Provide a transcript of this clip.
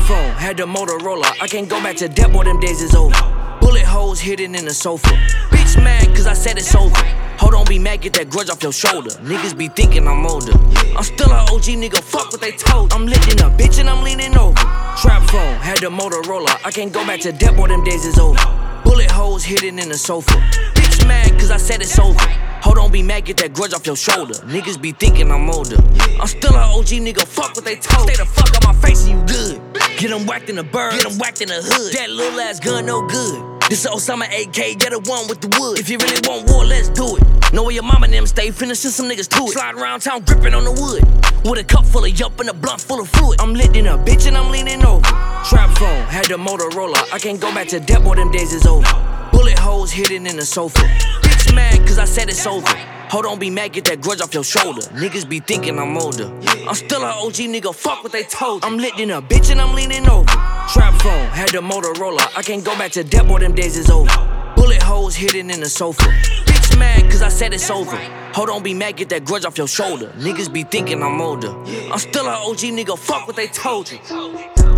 phone, had the Motorola. I can't go back to that, boy, them days is over. Bullet holes hidden in the sofa. Bitch mad cause I said it's over. Hold on, be mad, get that grudge off your shoulder. Niggas be thinking I'm older. I'm still an OG nigga, fuck what they told. I'm lit in a bitch and I'm leaning over. Trap phone, had the Motorola. I can't go back to that, boy, them days is over. Bullet holes hidden in the sofa. Bitch mad cause I said it's over. Hold on, be mad, get that grudge off your shoulder. Niggas be thinking I'm older. I'm still an OG nigga, fuck what they told. Stay the fuck out my face and you good. Get them whacked in the bird, get them whacked in the hood. That little ass gun no good. This a Osama AK, get the one with the wood. If you really want war, let's do it. Know where your mama and them stay, finna send some niggas to it. Slide around town gripping on the wood. With a cup full of yup and a blunt full of fluid. I'm lit in a bitch and I'm leaning over. Trap phone, had the Motorola. I can't go back to that, boy, them days is over. Bullet holes hidden in the sofa. Bitch mad cause I said it's over. Hold on, be mad, get that grudge off your shoulder. Niggas be thinking I'm older. I'm still an OG nigga, fuck what they told. I'm lit in a bitch and I'm leaning over. Trap phone, had the Motorola. I can't go back to that, boy, them days is over. Bullet holes hidden in the sofa. Bitch mad cause I said it's over. Hold on, be mad, get that grudge off your shoulder. Niggas be thinking I'm older. I'm still an OG nigga, fuck what they told you.